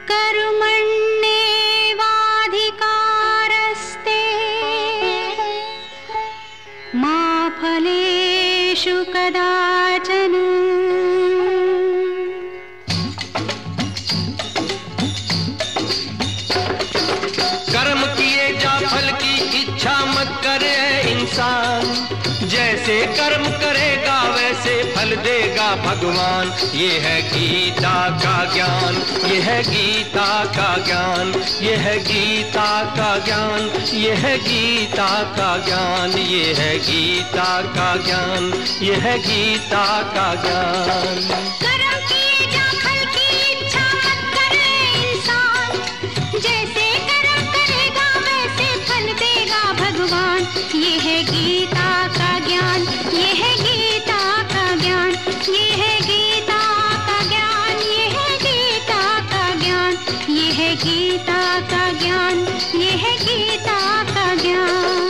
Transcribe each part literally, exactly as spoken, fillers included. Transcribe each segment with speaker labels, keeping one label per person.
Speaker 1: कर्मण्येवाधिकारस्ते मा फलेषु कदाचन।
Speaker 2: कर्म किए जा फल की इच्छा मत करे इंसान, जैसे कर्म करेगा वैसे फल देगा भगवान। ये है गीता का ज्ञान, ये है गीता का ज्ञान, ये है गीता का ज्ञान, ये है गीता का ज्ञान, ये है गीता का ज्ञान, ये है गीता का ज्ञान।
Speaker 1: कर्म किए जा फल की इच्छा मत करे इंसान, जैसे कर्म करेगा वैसे फल देगा भगवान। ये है गीता का ज्ञान, ये है गीता का ज्ञान, ये है गीता का ज्ञान, ये है गीता का ज्ञान, ये है गीता का ज्ञान, ये है गीता का ज्ञान।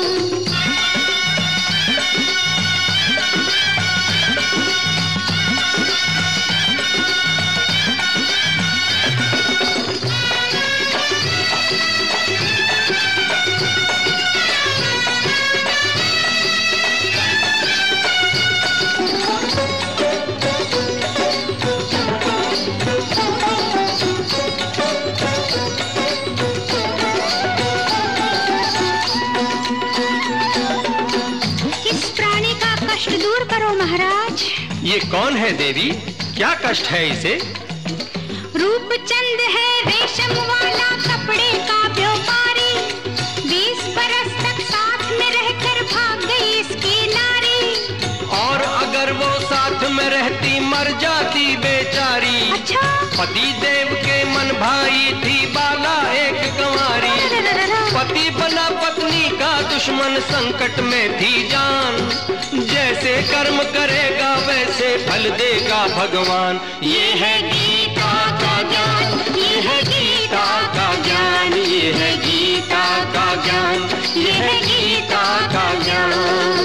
Speaker 1: महाराज,
Speaker 2: ये कौन है देवी? क्या कष्ट है इसे?
Speaker 1: रूप चंद है रेशम वाला कपड़े का व्यापारी, बीस बरस तक साथ में रहकर भाग गई इसकी नारी।
Speaker 2: और अगर वो साथ में रहती मर जाती बेचारी।
Speaker 1: अच्छा?
Speaker 2: पति देव के मन भाई थी बाला एक कंवारी, पति बना पत्नी का दुश्मन संकट में थी जान। जैसे कर्म करेगा वैसे फल देगा भगवान। ये है गीता का ज्ञान, ये है गीता का ज्ञान, ये है गीता का ज्ञान, ये है गीता का ज्ञान।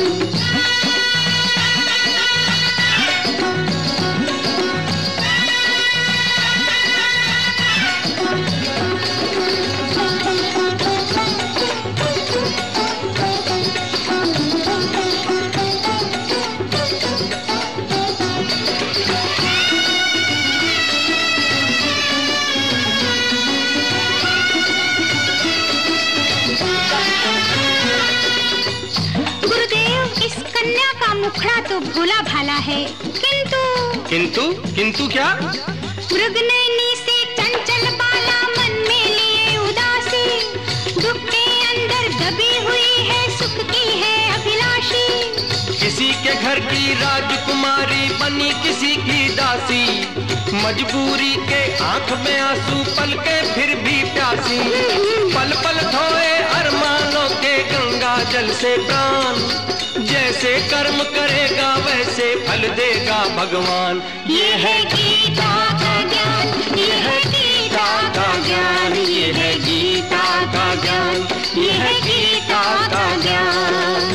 Speaker 1: मुखड़ा तो भोला भाला है, किंतु
Speaker 2: किंतु किंतु क्या?
Speaker 1: मृगनयनी से चंचल बाला मन में लिए उदासी, दुख के अंदर दबी हुई है सुख की है अभिलाषी।
Speaker 2: किसी के घर की राजकुमारी बनी किसी की दासी, मजबूरी के आंख में आंसू पल के फिर भी प्यासी। पल पल धोए अरमानों के गंगा जल से प्राण, जैसे कर्म करेगा वैसे फल देगा भगवान। ये है गीता का ज्ञान, ये है गीता का ज्ञान, ये है गीता का ज्ञान, ये है गीता का ज्ञान।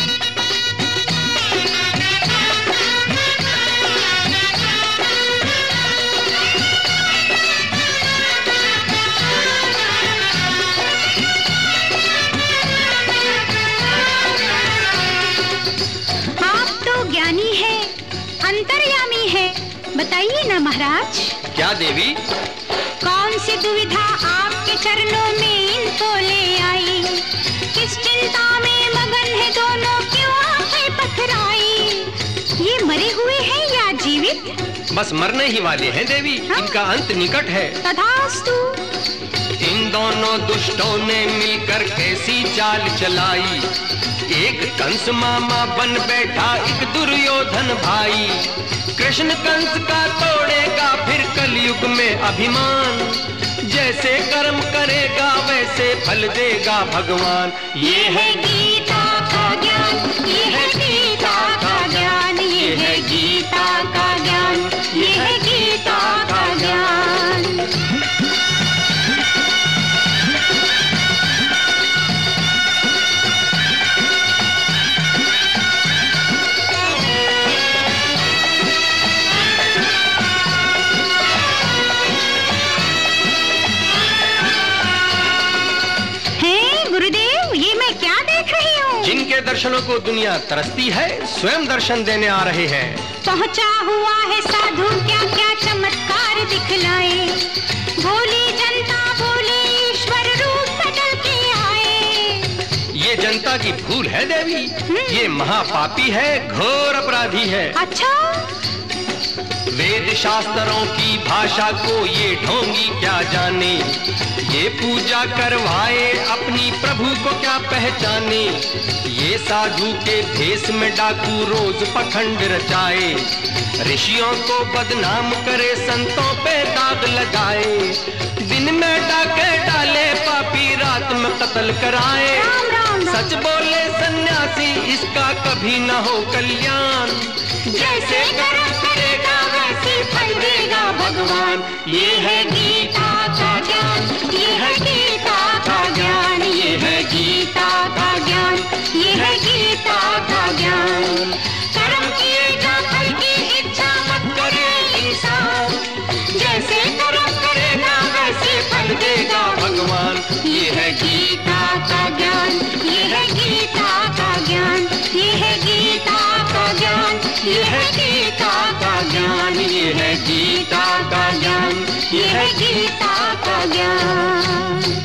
Speaker 1: अंतर्यामी है, बताइए ना महाराज।
Speaker 2: क्या देवी?
Speaker 1: कौन सी दुविधा आपके चरणों में इनको ले आई, किस चिंता में मगन है दोनों, क्यों आंखें पथराई। ये मरे हुए हैं या जीवित?
Speaker 2: बस मरने ही वाले हैं देवी। हाँ? इनका अंत निकट है।
Speaker 1: तथास्तु।
Speaker 2: इन दोनों दुष्टों ने मिलकर कैसी चाल चलाई, एक कंस मामा बन बैठा एक दुर्योधन भाई। कृष्ण कंस का तोड़ेगा फिर कलयुग में अभिमान, जैसे कर्म करेगा वैसे फल देगा भगवान। ये है गीता का ज्ञान, ये है गीता का ज्ञान, ये है गीता का ज्ञान, ये है गीता का ज्ञान। दर्शनों को दुनिया तरसती है, स्वयं दर्शन देने आ रहे हैं।
Speaker 1: पहुंचा हुआ है साधु क्या क्या चमत्कार दिखलाए, भोली जनता बोले ईश्वर रूप बदल के आए।
Speaker 2: ये जनता की भूल है देवी, ये महापापी है, घोर अपराधी है।
Speaker 1: अच्छा,
Speaker 2: वेद शास्त्रों की भाषा को ये ढोंगी क्या जाने, ये पूजा करवाए अपनी प्रभु को क्या पहचाने। ये साधु के भेष में डाकू रोज पखंड रचाए, ऋषियों को बदनाम करे, संतों पे दाग लगाए। दिन में डाके डाले पापी, रात में कत्ल कराए।
Speaker 1: राम राम राम।
Speaker 2: सच बोले सन्यासी, इसका कभी न हो कल्याण।
Speaker 1: जैसे कर्म करेगा वैसे फल देगा भगवान। ये है गीता का ज्ञान, ये है गीता का ज्ञान, ये है गीता का ज्ञान, ये है गीता का ज्ञान। कर्म किए जा फल की इच्छा मत करे इंसान, जैसे कर्म करेगा वैसे फल देगा भगवान। ये है गीता का ज्ञान, ये है गीता का ज्ञान, ये है गीता का ज्ञान, ये है गीता का ज्ञान, ये है गीता का ज्ञान, ये है गीता का ज्ञान।